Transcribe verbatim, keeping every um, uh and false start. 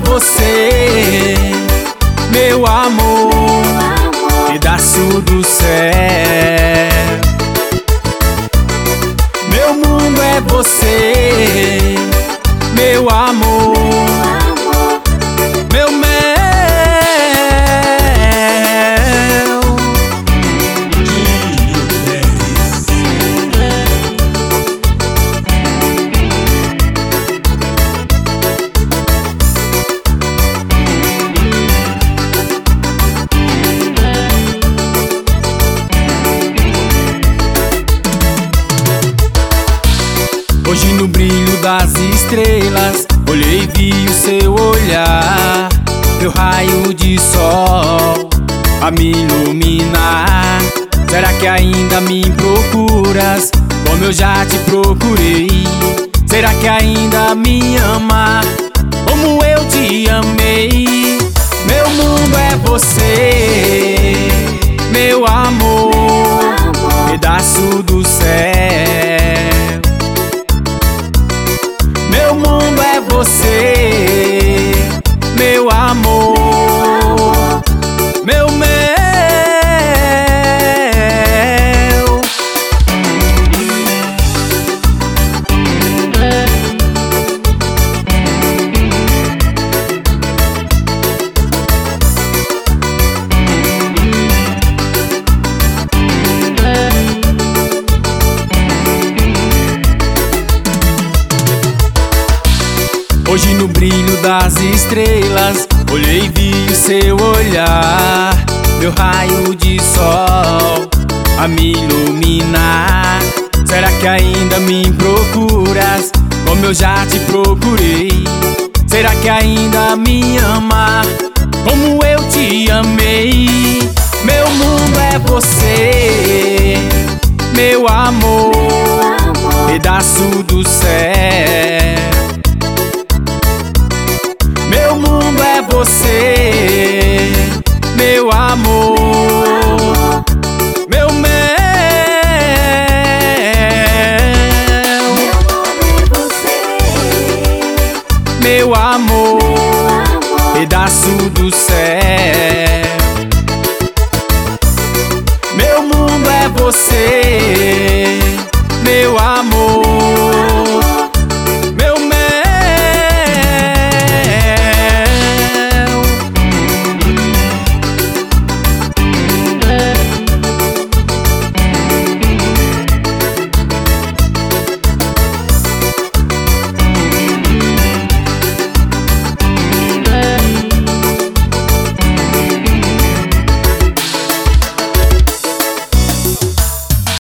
você, meu amor, pedaço do céu. Meu mundo é você, meu amor, meu mel. Hoje no brilho das estrelas olhei e vi o seu olhar, meu raio de sol a me iluminar. Será que ainda me procuras como eu já te procurei? Será que ainda me ama como eu te amei? Meu mundo é você, meu amor, pedaço do céu. Meu mundo é você, meu amor, meu mel. Hoje no brilho das estrelas olhei e vi o seu olhar, meu raio de sol a me iluminar. Será que ainda me procuras como eu já te procurei? Será que ainda me ama como eu te amei? Meu mundo é você, meu amor, pedaço do céu. Meu mundo é você,